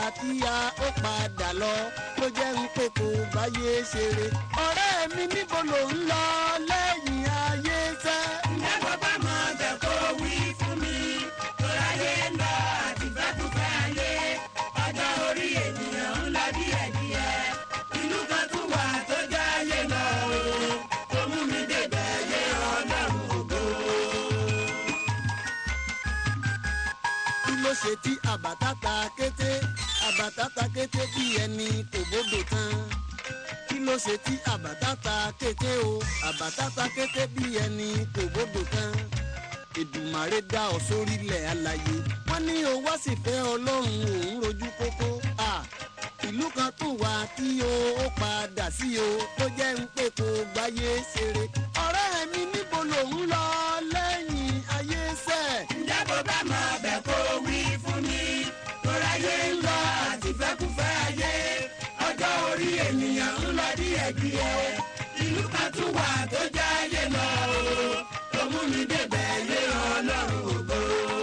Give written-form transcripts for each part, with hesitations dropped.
tí a ó padà lọ ló jẹ́ ń pé kò báyé ṣeré. ọ̀rẹ́ mi níbo ló ń lọ lẹ́yìn ayé sẹ́. ǹjẹ́ bàbá máa bẹ̀ kó wí fún mi toráyé ń lọ àti fẹ́kúfẹ́ ayé ọjọ́ orí ènìyàn ń lọ díẹ̀díẹ̀ ìlú kan tún wà tó jáyé lọ tó mú mi débẹ̀ yé ọlọ́run ògo. kí ló ṣe tí àbàtà ta kété bí ẹni kò bódò tán. kí ló ṣe tí àbàtà ta kété o àbàtà ta kété bí ẹni kò bódò tán. Èdùmàrè dá ọ sórílẹ̀ alààyè wọ́n ní o wá sì fẹ́ ọlọ́run òun rojú kókó. ìlú kan tún wà tí o ó padà sí o tó jẹ́ ń pé kò gbáyé ṣeré. ọ̀rẹ́ mi níbo ló ń lọ lẹ́yìn ayé sẹ́. ǹjẹ́ bó bá máa bẹ̀ kó wí fún mi toráyé ń lọ àti fẹ́kúfẹ́ ayé ọjọ́ orí ènìyàn ń lọ díẹ̀díẹ̀ ìlú kan tún wà tó jáyé lọ tó mú mi débẹ̀ yé ọlọ́run ògo.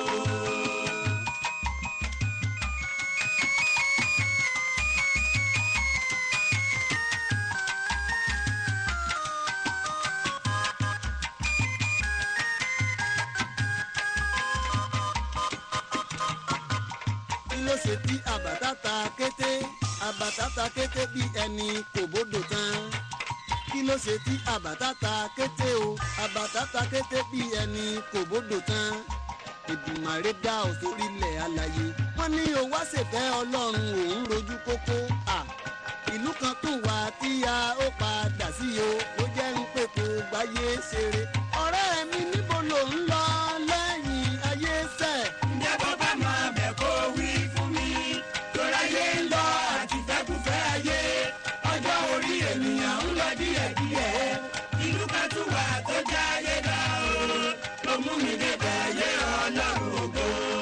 kí ló ṣe tí àbàtà ta kété bí ẹni kò bódò tán. kí ló ṣe tí àbàtà ta kété o àbàtà ta kété bí ẹni kò bódò tán. Èdùmàrè dá ọ sórílẹ̀ alààyè wọ́n ní o wá ṣèfẹ́ ọlọ́run òun rojú kókó. ìlú kan tún wà tí a ó padà sí o ó jẹ́ ń pé kò gbáyé ṣeré. ọ̀rẹ́ mi níbo ló ń lọ lẹ́yìn ayé sẹ́. ǹjẹ́ bàbá máa bẹ̀ kó wí fún mi toráyé ń lọ àti fẹ́kúfẹ́ ayé ọjọ́ orí ènìyàn ń lọ díẹ̀díẹ̀ ìlú kan tún wà tó jáyé lọ tó mú mi débẹ̀ yé ọlọ́run ògo.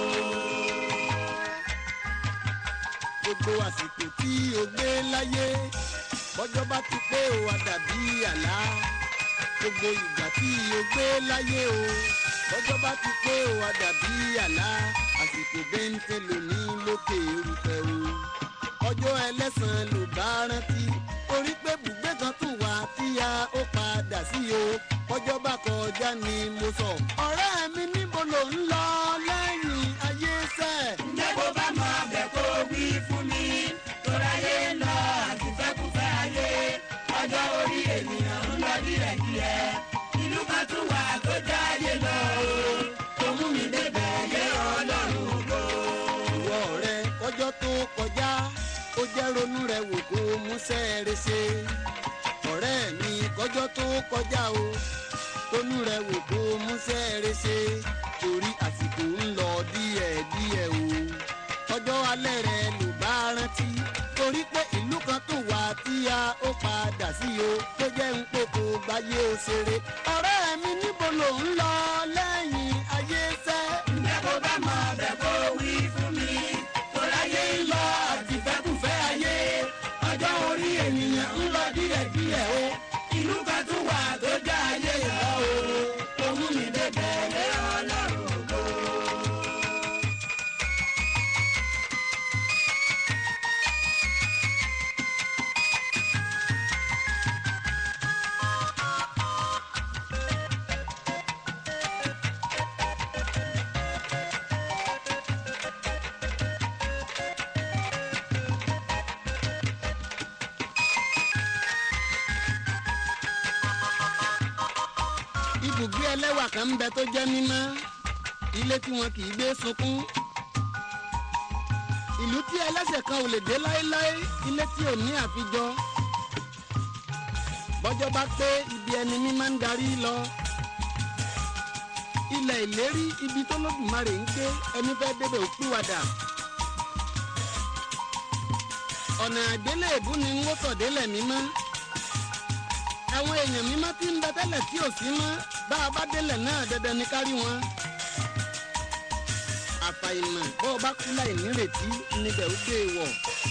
gbogbo àsìkò tí o gbé láyé bọ́jọ́ bá ti pé o wá dàbí àlá. gbogbo ìgbà tí o gbé láyé o bọ́jọ́ bá ti pé o wá dàbí àlá. àsìkò bẹ́ńtẹ́ lóní lókè erùpẹ̀ o. ọjọ́ ẹlẹ́sàn ló bá rántí orí pé bùgbé kan tún wà tí a ó padà sí o. ọjọ́ bá kọjá ni mo sọ. ọ̀rẹ́ mi níbo ló ń lọ lẹ́yìn ayé sẹ́. ǹjẹ́ bó bá máa bẹ̀ kó wí fún mi toráyé ń lọ àti fẹ́kúfẹ́ ayé ọjọ́ orí ènìyàn ń lọ díẹ̀díẹ̀ ìlú kan tún wà tó jáyé lọ tó mú mi débẹ̀ yé ọlọ́run ògo. ìwọ ọ̀rẹ́ ọjọ́ tó kọjá ó jẹ́ ronú rẹ̀ wò kó múṣẹ́ rẹ̀ ṣe. ọ̀rẹ́ mi kọjọ́ tó kọjá o ronú rẹ̀ wò kó múṣẹ́ rẹ̀ ṣe. torí àsìkò ń lọ díẹ̀díẹ̀ o. ọjọ́ alẹ́ rẹ̀ ló bá rántí torí pé ìlú kan tún wà tí a ó padà sí o tó jẹ́ ń pé kò gbáyé o ṣeré. ọ̀rẹ́ mi níbo ló ń lọ lẹ́yìn ayé sẹ́. ǹjẹ́ bó bá máa bẹ̀ kó wí fún mi toráyé ń lọ àti fẹ́kúfẹ́ ayé ọjọ́ orí ènìyàn ń lọ díẹ̀díẹ̀ o ìlú kan tún wà tó jáyé lọ tó mú mi débẹ̀ yé ọlọ́run ògo. ibùgbé ẹlẹ́wà kan ń bẹ tó jẹ́ mímọ́ ilé tí wọn kì í gbé sunkún. ìlú tí ẹlẹ́ṣẹ̀ kan ò lè dé láéláé ilé tí ò ní àfijọ́. bọ́jọ́ bá pé ibi ẹni mímọ́ ń darí lọ. ilẹ̀ ìlérí ibi tó lódùmarè ń gbé ẹni fẹ́ débẹ̀ ò pìwàdà. ọ̀nà àgbélébù ni ń wọ́tọ̀ délẹ̀ mímọ́. àwọn èèyàn mímọ́ tí ń bẹ tẹ́lẹ̀ tí ò sí mọ́ bá a bá délẹ̀ náà dandan ní kárí wọn. àfàìmọ̀ bó o bá kú láì nírètí níbẹ̀ ó gbé e wọ̀.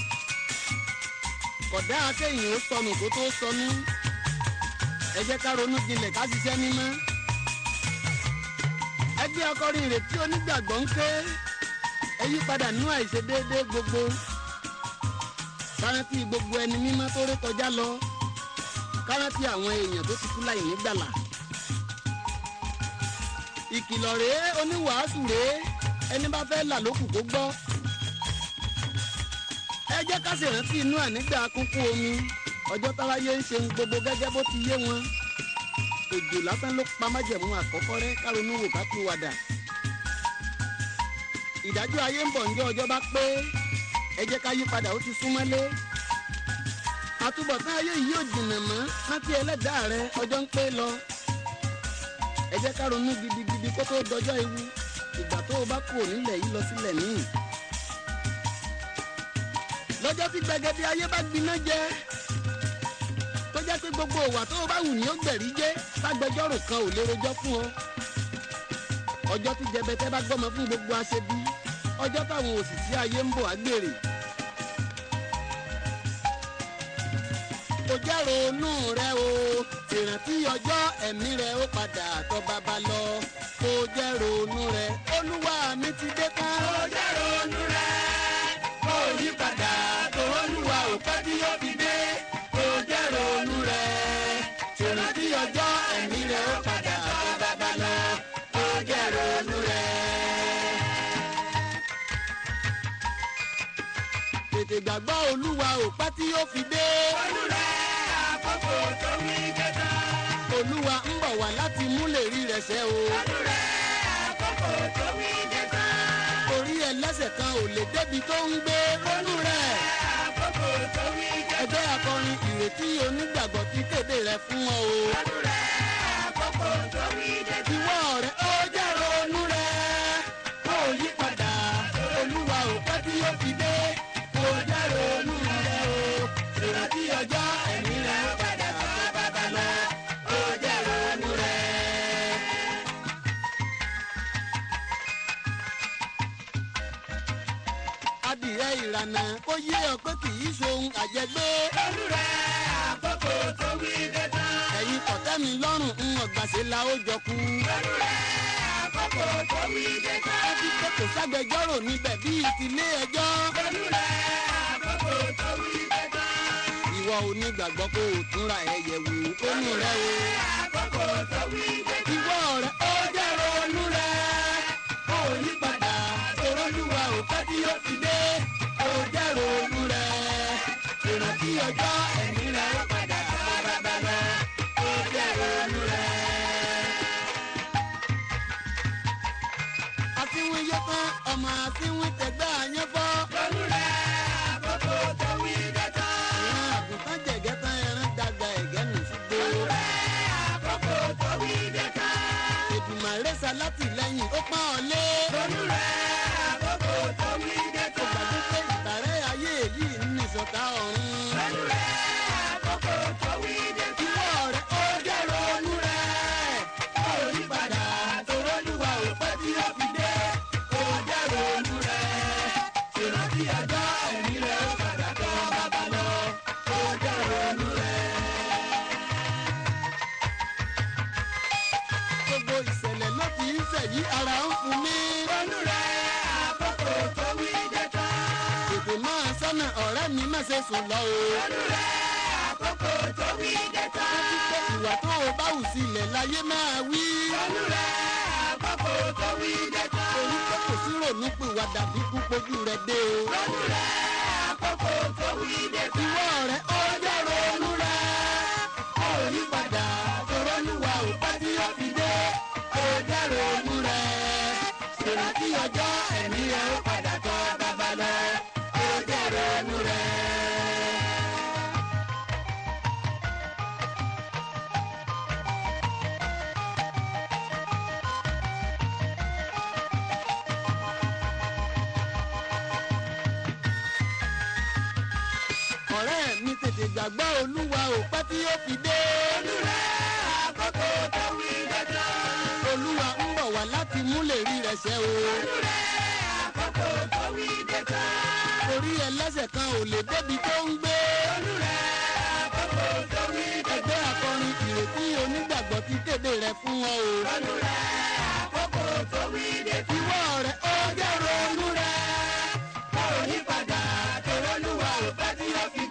kódà akéyìn ó sọnù kó tó sọnù. ẹ jẹ́ ká ronú jinlẹ̀ ká ṣiṣẹ́ mímọ́. ẹgbẹ́ akọrin ìrètí onígbàgbọ́ ń ké. ẹ yí padà nú àìṣedéédé gbogbo. kárántì gbogbo ẹni mímọ́ tó ré kọjá lọ, kárántì àwọn èèyàn tó ti kú láì nígbàlà. ìkìlọ̀ rèé oníwàásù rèé, ẹni bá fẹ́ là lókù kó gbọ́. ẹ jẹ́ ká ṣèrántí inú ẹ̀ nígbà kúnkún omi, ọjọ́ táwáyé ń ṣe gbogbo gẹ́gẹ́ bó ti yé wọn. òjò lásán ló pa májẹ̀mú àkọ́kọ́ rẹ́, ká ronú wò ká tú wàdà. ìdájọ́ ayé ń bọ̀ ǹjọ́ ọjọ́ bá pé, ẹ jẹ́ ká yí padà ó ti súnmọ́lé. àtúbọ̀tán ayé yìí ò jìnnà mọ́, rántí ẹlẹ́dàá rẹ, ọjọ́ ń pé lọ. ẹ jẹ́ ká ronú gidigidi kó tó dọjọ́ ewu, ìgbà tó o bá kú nílẹ̀ yìí lọ sílẹ̀ míì. lọ́jọ́ tí gbẹgẹdẹ ayé bá gbiná jẹ, tó jẹ́ pé gbogbo òwà tó o bá wù ní ó gbẹ̀rí jẹ́, ságbẹjọ́rò kan ò lè rojọ́ fún ọ. ọjọ́ tí jẹbẹtẹ bá gbọ́mọ fún gbogbo aṣebi, ọjọ́ táwọn òṣìṣẹ́ ayé ń bọ̀ àgbèrè. kò jẹ́ ronú rẹ o, ìrántí ọjọ́ ẹ̀mí rẹ ó padà tọ́ bàbá lọ. kò jẹ́ ronú rẹ, olúwa mi ti dé tán. kò jẹ́ ronú rẹ, kò yí padà tó olúwa ò pẹ́ tí yóò fi dé. kò jẹ́ ronú rẹ, ìrántí ọjọ́ ẹ̀mí rẹ ó padà tọ́ bàbá lọ. kò jẹ́ ronú rẹ. tètè gbàgbọ́ olúwa ò pẹ́ tí yóò fi dé. ronú rẹ, àkókò tó wí dé tán. olúwa ń bọ̀ wá láti múlẹ̀ rí rẹ̀ ṣẹ o. ronú rẹ, àkókò tó wí dé tán. orí ẹlẹ́sẹ̀ kan ò lè débi tó ń gbé. ronú rẹ̀, àkókò tó wí dé tán. ẹgbẹ́ akọrin ìrètí onígbàgbọ́ ti kéde rẹ̀ fún ọ o. ronú rẹ, àkókò tó wí dé tán. ìwọ rẹ̀ ó jẹ́ ronú rẹ̀, kó o yí padà, olúwa ò pẹ́ tí yóò fi dé. kó o jẹ́ ronú rẹ̀ o, ìrántí ọjọ́ ẹ̀mí rẹ̀ ó padà tọ́ bàbá lọ. kò jẹ́ ronú rẹ. adìrẹ ìrànà kó yé ọ pé kì í ṣohun àjẹgbé. ronú rẹ, àkókò tó wí dé tán. ẹ̀yin kọ̀tẹ́ mi lọ́rùn ń ọ̀gbàṣe la ó jọ kú. ronú rẹ, àkókò tó wí dé tán. ẹ fi pé kò ságbẹjọ́rò níbẹ̀ bíi tilé ẹjọ́. ronú rẹ, àkókò tó wí dé tán. ìwọ onígbàgbọ́ kó o túnra ẹ yẹ̀ wò tónú rẹ o. àkókò tó wí dé tán. ìwọ rẹ ó jẹ́ ronú rẹ, kó o yí padà, torólúwa ò pẹ́ tí yóò fi dé. ó jẹ́ ronú rẹ, ìrántí ọjọ́ ẹ̀mí rẹ ó padà tọ́ bàbá lọ. ó jẹ́ ronú rẹ. àtiwìn yẹ tán ọmọ àtiwìn tẹ̀gbẹ́ àyẹ́ fọ́. ronú rẹ, àkókò tó wí dé tán. ìran àgùntàn jẹ̀gẹ́ tán ẹran dàgbà ẹ̀gẹ́ nù sígbó. ronú rẹ, àkókò tó wí dé tán. Èdùmàrè ṣalátìlẹ́yìn ó pọ́n ọ lé. ronú rẹ, àkókò tó wí dé ó tán. gbàgbé pé ìbàrẹ́ ayé yìí ní ìṣọ̀tá ọ̀run. ronú rẹ, àkókò tó wí dé tán. ìwọ rẹ ó jẹ́ ronú rẹ, kó o yí padà torólúwa ò pẹ́ tí yóò fi dé. kó o jẹ́ ronú rẹ, ìrántí ọjọ́ ẹ̀mí rẹ ó padà tọ́ bàbá lọ. kó o jẹ́ ronú rẹ. gbogbo ìṣẹ̀lẹ̀ ló fi ń ṣẹ̀yí ara ń fún mi. ronú rẹ, àkókò tó wí dé tán. tètè máa sọ́nà ọ̀rẹ́ mi má ṣe sùn lọ o. ronú rẹ, àkókò tó wí dé tán. pé ìwà tó o bá hù sílẹ̀ láyé máa wí. ronú rẹ, àkókò tó wí dé tán. torí pé kò sí rònú pìwàdà bí kú pojú rẹ dé o. ronú rẹ, àkókò tó wí dé tán. ìwọ rẹ ó jẹ́ ronú rẹ, kó o yí padà torólúwa ò pẹ́ tí yóò fi dé. kó o jẹ́ ronú rẹ, ìrántí ọjọ́ ẹ̀mí rẹ ó padà tọ́ bàbá lọ. kó o jẹ́ ronú rẹ. ọ̀rẹ́ mi tètè gbàgbọ́ olúwa ò pẹ́ tí yóò fi dé. ronú rẹ, àkókò tó wí dé tán. olúwa ń bọ̀ wá láti múlẹ̀ rí rẹ̀ ṣẹ o. ronú rẹ, àkókò tó wí dé tán. orí ẹlẹ́sẹ̀ kan ò lè débi tó ń gbé. ronú rẹ, àkókò tó wí dé ẹgbẹ́ akọrin ìrètí onígbàgbọ́ ti kéde rẹ̀ fún ọ o. ronú rẹ, àkókò tó wí dé tán. ìwọ rẹ ó jẹ́ ronú rẹ, kó o yí padà torólúwa ò pẹ́ tí yóò fi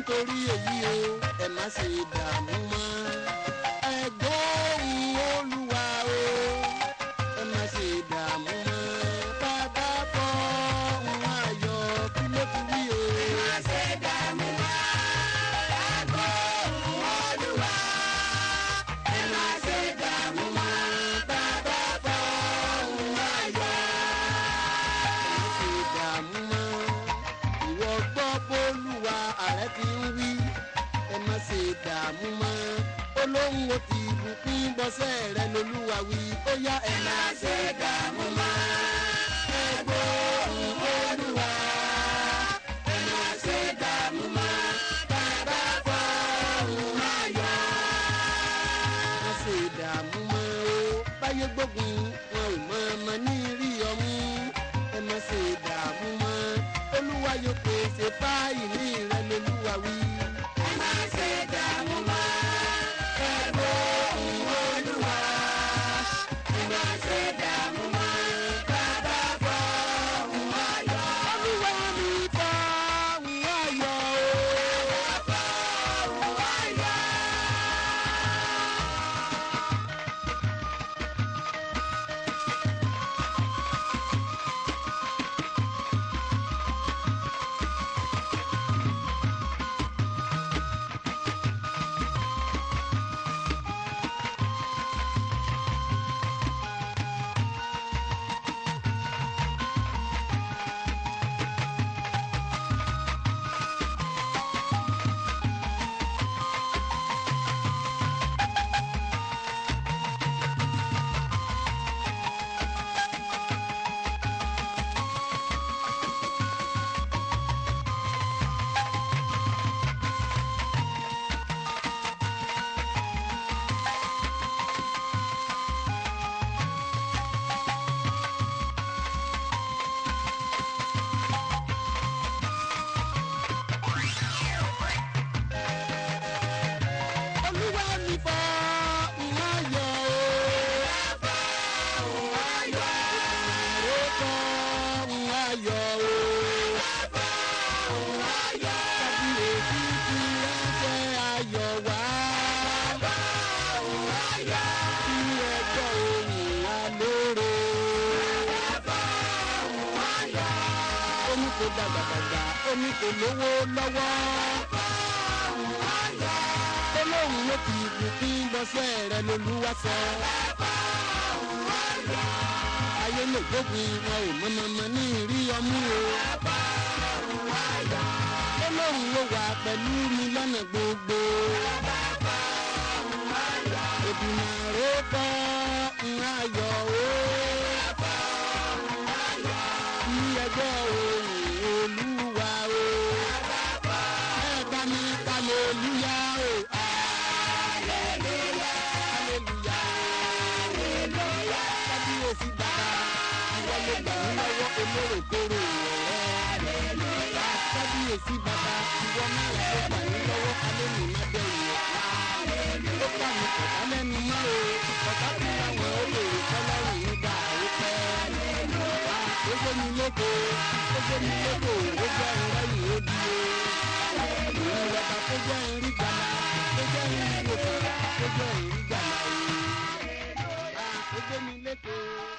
nítorí èyí o ẹ má ṣe dààmú mọ́. Ẹ gbóhùn Olúwa o ẹ má ṣe dààmú mọ́. Bàbá fọ́ ohùn ayọ̀ kí ló fi wí o. ẹ má ṣe dààmú mọ́. Ẹ gbóhùn Olúwa. Ẹ má ṣe dààmú mọ́. Bàbá fọ́ ohùn ayọ̀. Ẹ má ṣe dààmú mọ́. Ìwọ gbọ́ bólúwa ààrẹ ti ń wí. Ẹ má ṣe dààmú mọ́. Olóhùn ó ti bùkún bọ́sẹ̀ rẹ lolúwa wí. Ó yá ẹ má ṣe dààmú mọ́. Ẹ gbóhùn Olúwa. Ẹ má ṣe dààmú mọ́. Bàbá fọ́ ohùn ayọ̀. Má ṣe dààmú mọ́ o. Báyé gbógun wọn ò mọ ọmọ ní rí ọmú. Ẹ má ṣe dààmú mọ́. Olúwa yóò pèsè fáìlì rẹ lolúwa wí. Ẹ má ṣe dààmú mọ́. Ẹ gbóhùn Olúwa. Ẹ má ṣe dààmú mọ́. Bàbá fọ́ ohùn ayọ̀. Olúwa mi fọ́ ohùn ayọ̀ o. Bàbá fọ́ ohùn ayọ̀. Olúwa mi fọ́ ohùn ayọ̀ o. Bàbá fọ́ ohùn ayọ̀. Ó fọ́ ohùn ayọ̀ o. Bàbá fọ́ ohùn ayọ̀. Kábíyèsí ti ránṣẹ́ ayọ̀ wá. Bàbá fọ́ ohùn ayọ̀. Kí ẹ gbọ́ ohùn alóore. Bàbá fọ́ ohùn ayọ̀. Ó ní kó dàgbàdàgbà, ó ní kó lówó lọ́wọ́. Bàbá fọ́ ohùn ayọ̀. Olóhùn ló fi ìbùkún bọ́sẹ̀ rẹ lolúwa sọ. Bàbá fọ́ ohùn ayọ̀. Ayé lè gbógun wọn ò mọ̀mọ́mọ́ ní ìrí ọmú o. Bàbá fọ́ ohùn ayọ̀. Olóhùn ló wà pẹ̀lú mi lọ́nà gbogbo. Bàbá fọ́ ohùn ayọ̀. Èdùmàrè fọ́ ohùn ayọ̀ o. Bàbá fọ́ ohùn ayọ̀. Kí ẹ gbọ́ ohùn Olúwa o. Bàbá fọ́ Ẹ bá mi hallelúyà o. hallelujah. Hallelúyà o. Hallelujah. Kábíyèsí bàbá, ìwọ ló gbà mí lọ́wọ́ olóró kóró ọ̀rẹ́. Kábíyèsí bàbá, ìwọ náà ló gbà mí lọ́wọ́ alẹ́ mi má bẹ̀rù ọ̀pá. Ó pa mi kọ̀tá lẹ́nu mọ́ o. Kọ̀tá fún àwọn olèrè kọ́lọ́rùn nígbà àwòkọ́. Ó gbé mi lóko, ó gbé mi lóko, ó jẹ́ ìrẹ́yìn ó di o. Òun lọ́ba tó jẹ́ ìrí gbàlà, tó jẹ́ ìrí òkè, tó jẹ́ ìrí gbàlà o. Ó gbé mi lóko.